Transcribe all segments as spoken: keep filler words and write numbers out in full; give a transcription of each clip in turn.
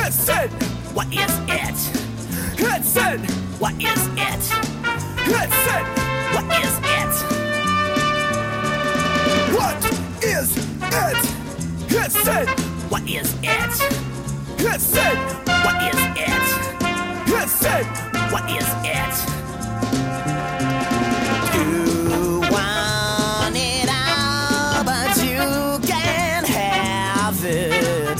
Listen, what is it? Listen, what is it? Listen, what is it? What is it? Listen, what is it? Listen, what is it? Listen, what is it? You want it all, but you can't have it.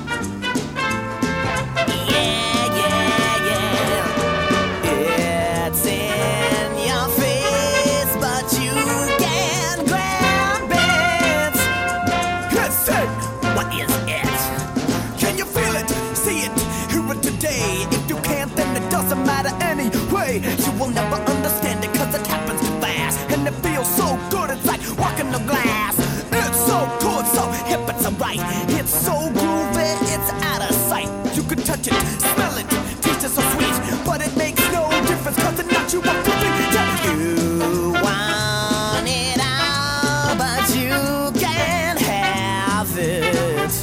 Yeah, yeah, yeah. It's in your face, but you can't grab it. Listen, what is it? Can you feel it? See it? Hear it today. If you can't, then it doesn't matter anyway. You will never understand it, cause it happens too fast. And it feels so good, it's like walking on glass. It's so good, so hip, it's alright. It's so groovy, it's out of sight. You can touch it, smell it, taste it so sweet, but it makes no difference, cause it knocks you off your feet. You want it all, but you can't have it.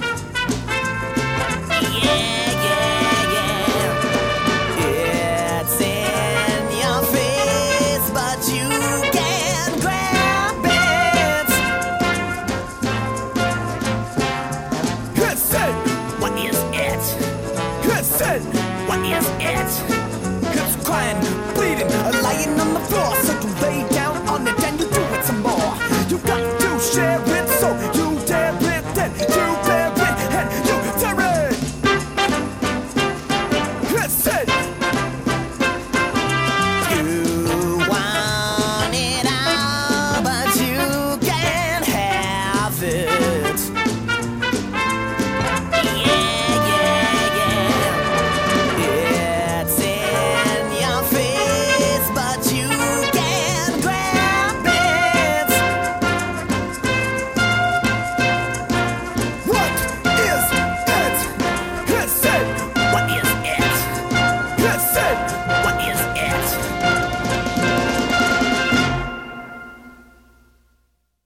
Yeah, yeah, yeah. It's in your face, but you can't grab it. Listen, what is it? Listen, what is it? It's crying, bleeding, lying on the floor.